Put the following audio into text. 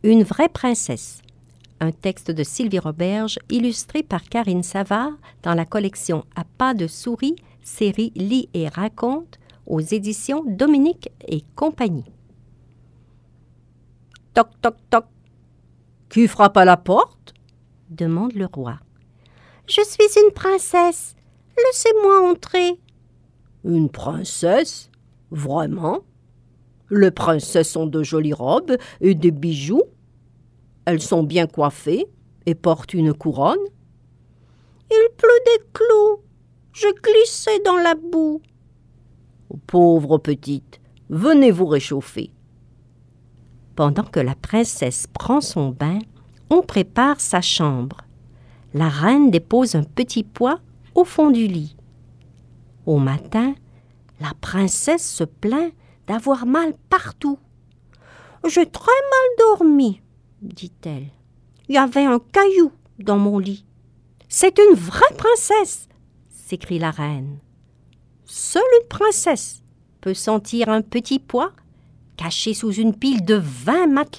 Une vraie princesse. Un texte de Sylvie Roberge, illustré par Karine Savard dans la collection À pas de souris, série Lis et raconte, aux éditions Dominique et compagnie. Toc, toc, toc. Qui frappe à la porte? Demande le roi. Je suis une princesse. Laissez-moi entrer. Une princesse? Vraiment? Les princesses ont de jolies robes et des bijoux. Elles sont bien coiffées et portent une couronne. Il pleut des clous. Je glissais dans la boue. Pauvre petite, venez vous réchauffer. Pendant que la princesse prend son bain, on prépare sa chambre. La reine dépose un petit pois au fond du lit. Au matin, la princesse se plaint d'avoir mal partout. « J'ai très mal dormi, » dit-elle. « Il y avait un caillou dans mon lit. »« C'est une vraie princesse !» s'écrie la reine. « Seule une princesse peut sentir un petit pois caché sous une pile de 20 matelas. »